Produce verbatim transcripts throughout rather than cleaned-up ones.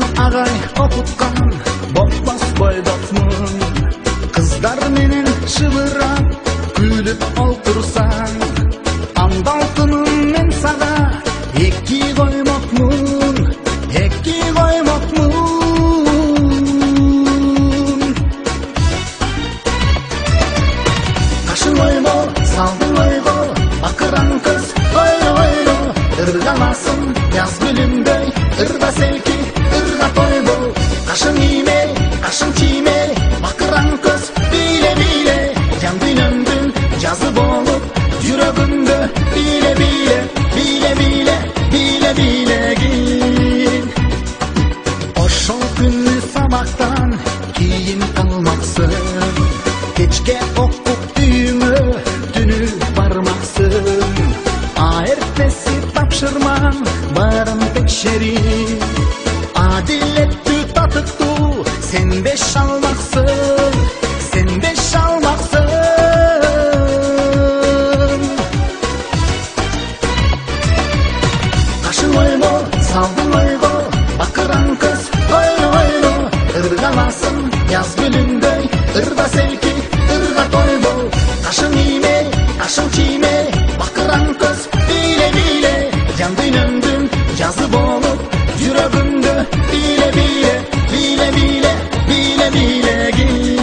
agay okutkan botmos boydokmun. Kızlar menen şıvırap gülüp oltursan, andaltının men sana eki koymokmun, eki koymokmun. Kaşın oymo, saldın oygo, bakıran kız oyno oyno. Irgalasın yaz gülümdey, ırda selki, ırda toybo. Kaşın iyime, kaşın çiğme, bakıran kız bile bile. Yandın öndün, cazı olup, yüreğimde bile bile, bile bile, bile bile git. O şol günlü sabahtan giyin kalmaksın, geçke okup düğümü dünü varmaksın. A ertesi tapşırman barın tekşeri, adiletli tatıktı sen beş almaksın, sen beş almaksın. Kaşın oymo, saldın oygo, bakıran kız oyno oyno. Irgalasın yaz gülündey, ırda selki, ırda toybo. Kaşın iyime, kaşın çiğme, bakıran kız bile bile. Yandın öndün, yazıp olup, yüreğimde bile bile, bile bile, bile bile git.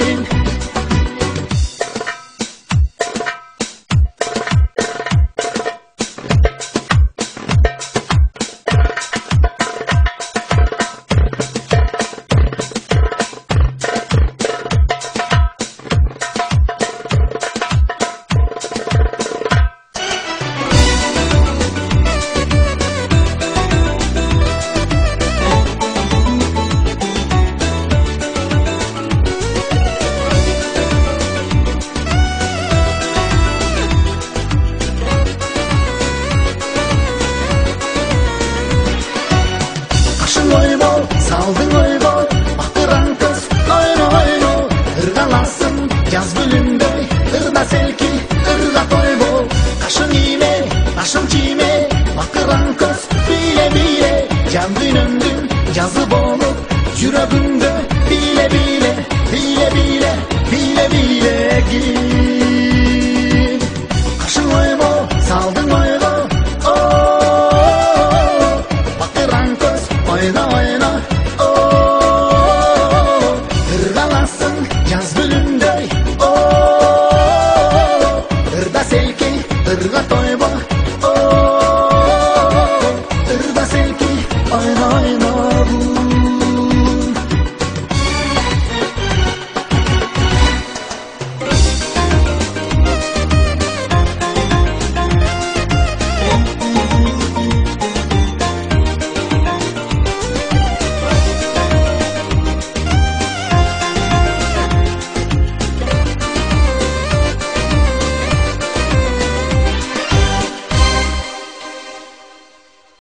Oymo, saldın oymo, bakıran kız oyno oyno. Irgalasın yaz gülündey, ırda selki, ırda toybo. Kaşın iyime, kaşın çiğme, bakıran kız bile bile. Yandın öndün, yazıp olup, yüreğimde bile bile, bile bile, bile bile git. Kaşın oymo, saldın oymo, oh, bakıran kız oyna oyna, oh. Irgalasın yaz gülündey, oh. Irda selki, ırga toybo, oh. Irda selki, oyna oyna bu.